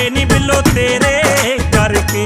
ਨੀ ਬਿੱਲੋ ਤੇਰੇ ਕਰਕੇ।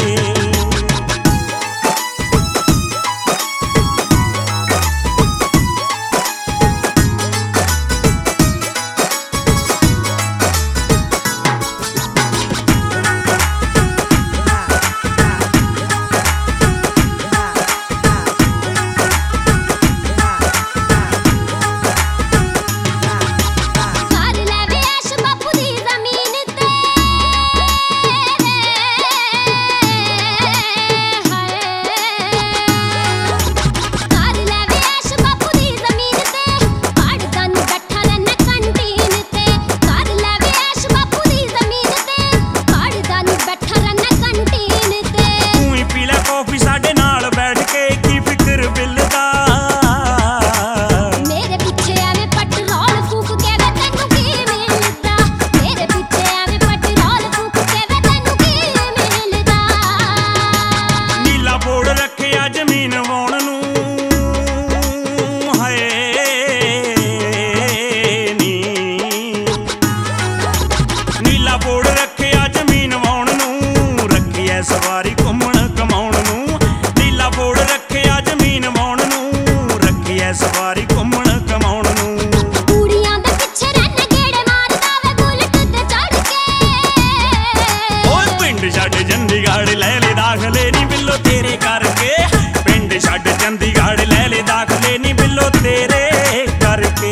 ਸਵਾਰੀ ਘੁੰਮਣ ਕਮਾਉਣ ਨੂੰ ਨੀਲਾ ਬੋੜ ਰੱਖਿਆ ਜ਼ਮੀਨ ਵਾਉਣ ਨੂੰ ਰੱਖਿਆ ਸਵਾਰੀ ਘੁੰਮਣ ਕਮਾਉਣ ਨੂੰ। ਕੁੜੀਆਂ ਦੇ ਪਿੱਛੇ ਰੰਨ ਗੇੜੇ ਮਾਰਦਾ ਵੇ ਬੁਲਟ ਤੇ ਚੜ ਕੇ। ਓਏ ਪਿੰਡ ਛੱਡ ਚੰਡੀਗੜ੍ਹ ਲੈ ਲੈ ਦਾਖਲੇ ਨੀ ਬਿੱਲੋ ਤੇਰੇ ਕਰਕੇ। ਪਿੰਡ ਛੱਡ ਚੰਡੀਗੜ੍ਹ ਲੈ ਲੈ ਦਾਖਲੇ ਨੀ ਬਿੱਲੋ ਤੇਰੇ ਕਰਕੇ।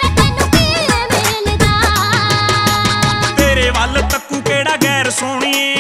ਸੋਹਣੀਏ